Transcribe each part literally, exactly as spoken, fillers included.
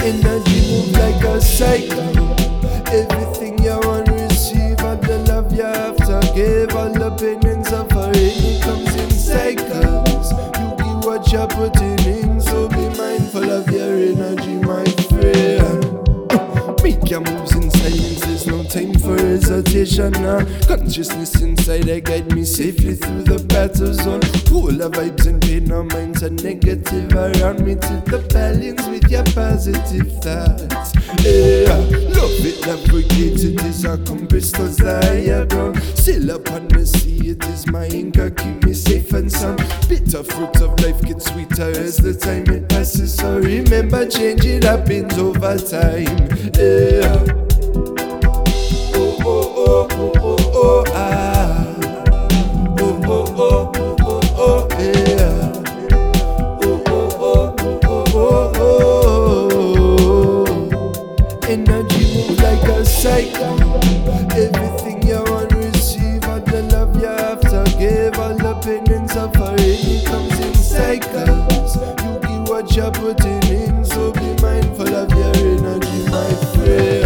Energy move like a cycle. Everything you want receive, all the love you have to give, all the pain and suffering, it comes in cycles. You give what you're putting in, so be mindful of your energy, my friend. Make your moves in silence, there's no time for hesitation now. Consciousness inside, I guide me safely through the battle zone. Polar vibes and pain, no minds are negative around me. To the balance with your positive thoughts. Yeah, love it, navigate it is a compass towards the higher ground. Sail upon the sea, it is my anchor, keep me safe and sound. Bitter fruit of life gets sweeter as the time it passes. So remember, change it happens over time. Yeah. Oh, oh, oh, oh, oh, oh, ah. Oh, oh, oh, oh, oh, oh, yeah. Oh, oh, oh, oh, oh, oh, oh. Energy move like a cycle. Everything you want receive, all the love you have to give, all the pain and suffering, it comes in cycles. You give what you're putting in, so be mindful of your energy, my friend.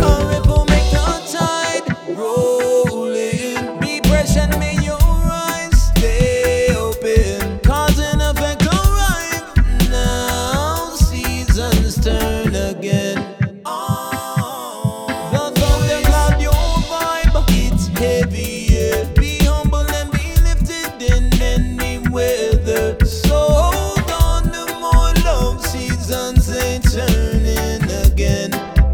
Turning again.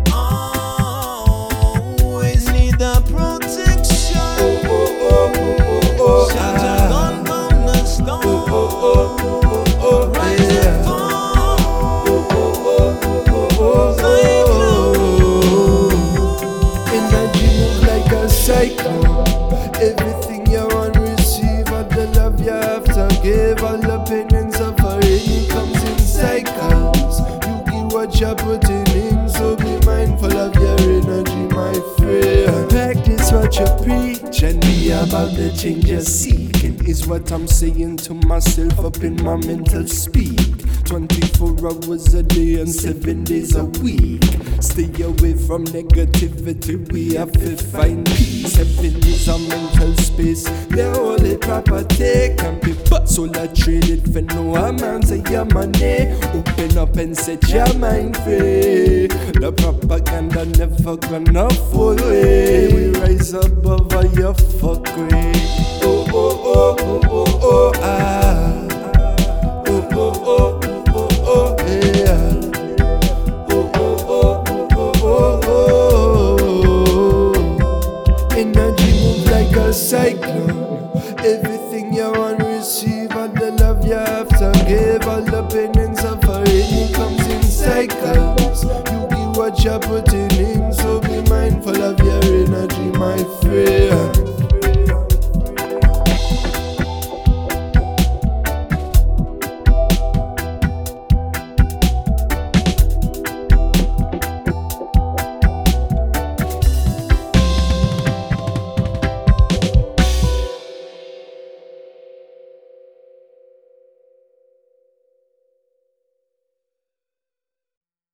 Always need the protection. Oh, oh, oh, oh, oh, oh, Shelter ah. gone from the storm. Oh, oh, oh, oh, oh, oh, Rise yeah. and fall. Oh, oh, oh, oh, oh, oh. Energy move like a cycle. Everything you want receive, all the love you have to give, all the pain and suffering, it comes in cycles. What you're putting in, so be mindful of your energy, my friend. Practice what you preach and be about the change you're seeking, is what I'm saying to myself up in my mental speak. Twenty-four hours a day and seven days a week. Stay away from negativity, we have to find peace. Heaven is a mental space, the only proper take and be but solar traded for no amount of your money. Open up and set your mind free. The propaganda never gonna fall away. We rise above all your fuckery. Oh, oh, oh, oh, oh, oh, ah. Oh, oh, oh, oh, oh, yeah. Oh, oh, oh, oh, oh, oh. Energy move like a cyclone. Everything you want receive, all the love you have to give, all the pain and suffering, it comes in cycles. You give what you're putting in, so be mindful of your energy, my friend.